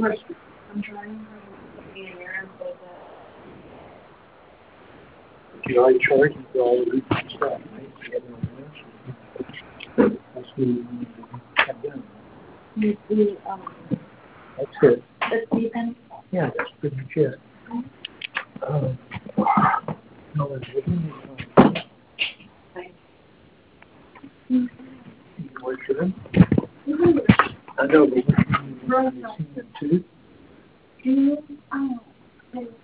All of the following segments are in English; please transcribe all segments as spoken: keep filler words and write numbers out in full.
question. I'm trying to be in there and say that. You already charged for all the recent stuff, right? You have no answer. That's what you need to have done. You see, um, that's it. That's the pen? Yeah, that's pretty much it. Um, no, it's written. You work for them? I know, but what do you seen them too? Do you, um, how would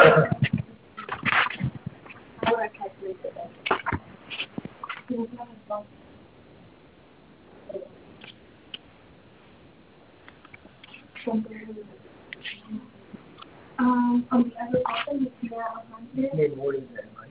I calculate that? Um, on the other side, you see that one hundred? You made more than that, right?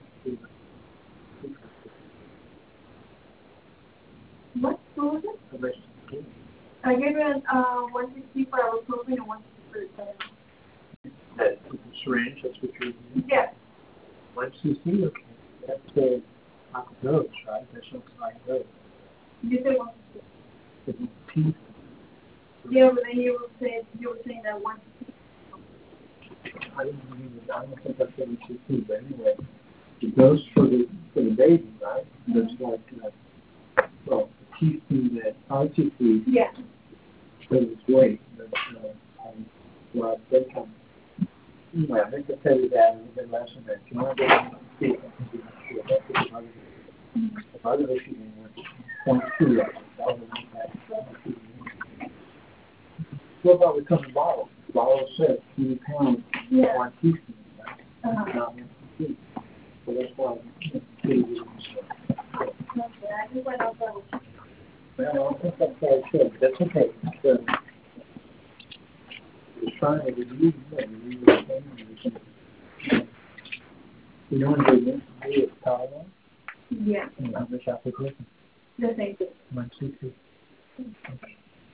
What? What was it? The rest of the game. I gave it uh, one sixty for ibuprofen and one sixty for the seven. That's the syringe, that's what you're doing? Yeah. one cc, okay. That's a uh, dose, right? That's not high dose. You said one sixty. It's yeah, but then you were saying, you were saying that one sixty. I didn't believe it. I don't think that's what we should do, but anyway, it goes for the for the baby, right? Mm-hmm. That's like, uh, well, a teaspoon that I T C, yeah, because it's weight, but uh, um, well, they come. Anyway, I think I said it that a little bit less than that. If you want to go and see it, I can do it. That's another another issue. Point two, that was that. What about with some bottles? The bottle says two pounds, yeah, one teaspoon, right? Uh-huh. Not one teaspoon. So that's why it's pretty good. Okay, I just went off that. Well, I don't think that's what I said, but that's okay. So, it's trying to review that. You know what you're going to do is Tylenol? Yeah. And how much application? The same thing. one sixty. Okay.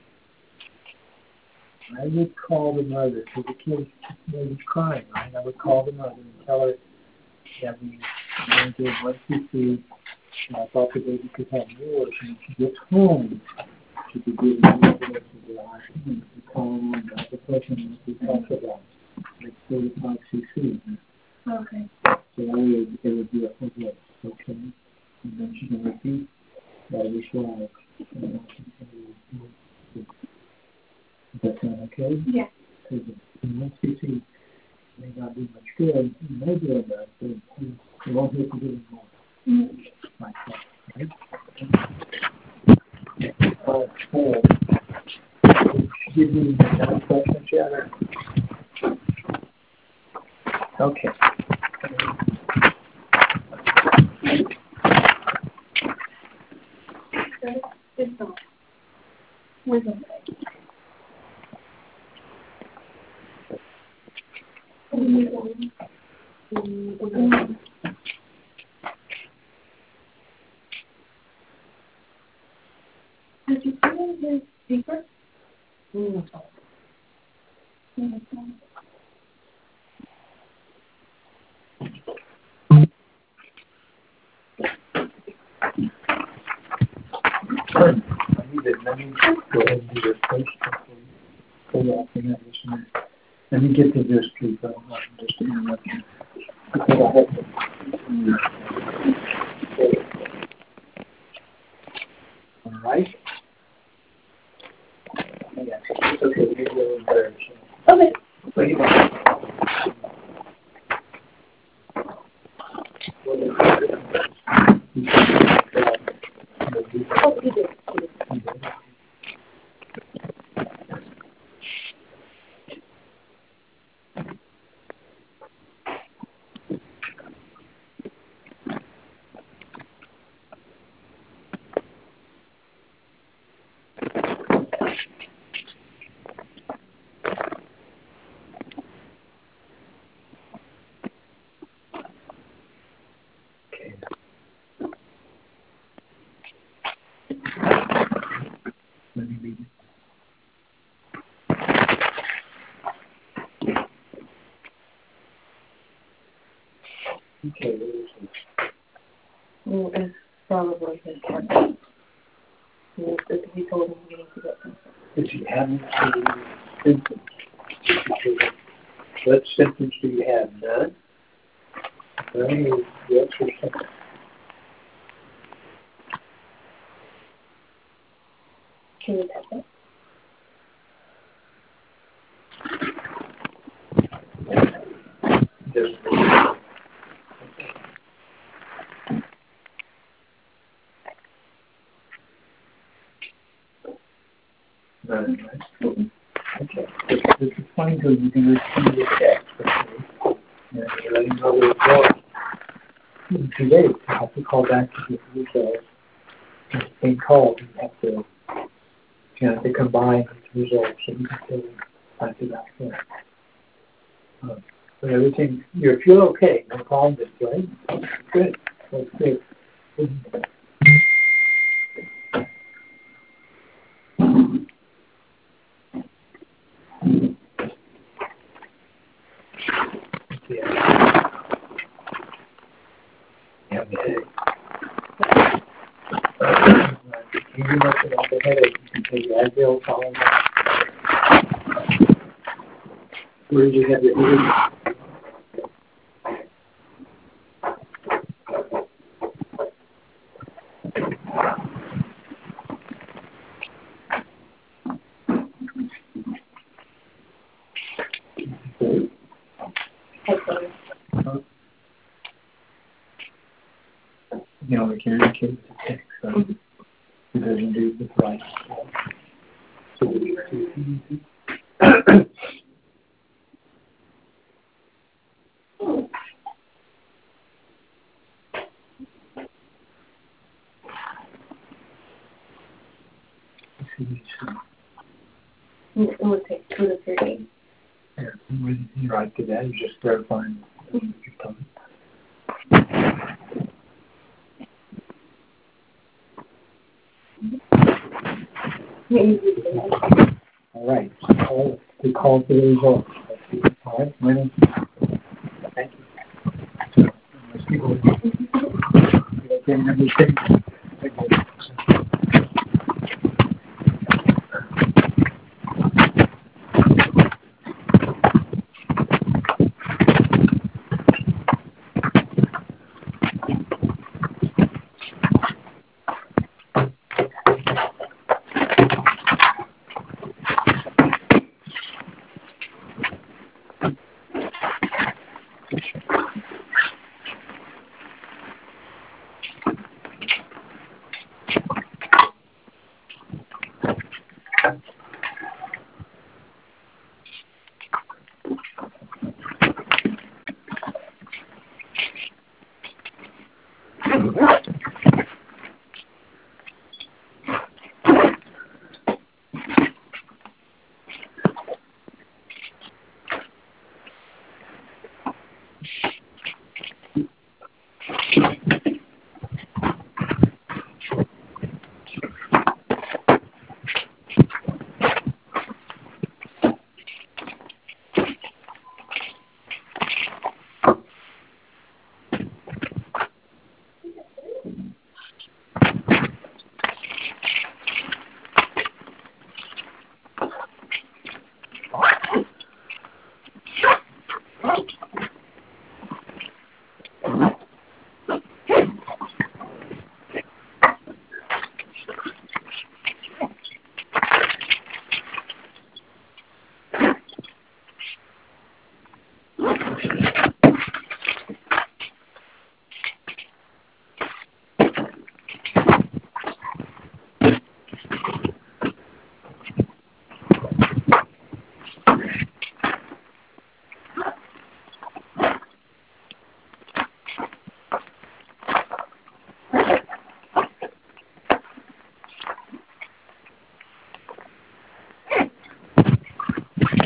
I would call the mother, because the kid was crying, right? I would call the mother and tell her that we only did one cc, and I thought the baby could have more, and when she gets home, she could give me more to the oxygen, the colon, and the person that we talked about, like thirty-five cc. Okay. So that way it would be a full dose, okay? And then she can repeat that each life, and then continue to. Does that sound okay? Yeah. Because in one cc may not do much good. It may do enough, but it won't hit you any more. Mm-hmm. Like that, right? Uh, four. Give me any questions yet? Okay. It's on. Where's it? Did you put in his paper? Mm. Mm. I need it. Let me go ahead and do this first. Let me get to this, please. I don't want to just interrupt you. Because I have to. All right. Yeah, it's okay. We'll get a little better. Okay. What do you want? Oh, you did. You did. Let me read it. Okay, what is it? Well, it's probably his partner. He told him he needs to get something. If you haven't seen symptoms, What symptoms do you have? None? None? Yes or something? Can you touch it? Just none, right? Mm-hmm. Okay. This is fine because you can receive the text. Okay? And you're letting go of the door. Today, you have to call back to get the results. And call, you have to, you have to combine the results so you can still back to back there. Um, but everything, you feel okay, no problem, right? Good. That's good. Good. Yeah. Yeah, the headache. You can look at the headache, you can take Advil, follow that. Where did you have your headache? You know, we can't kids to take, so it doesn't do the right. So we are too easy. It would take two to three days. Yeah, when you write to that, you just verifying your tongue. All right. Call, we call for the results. All right. Well, thank you. Most people can't understand.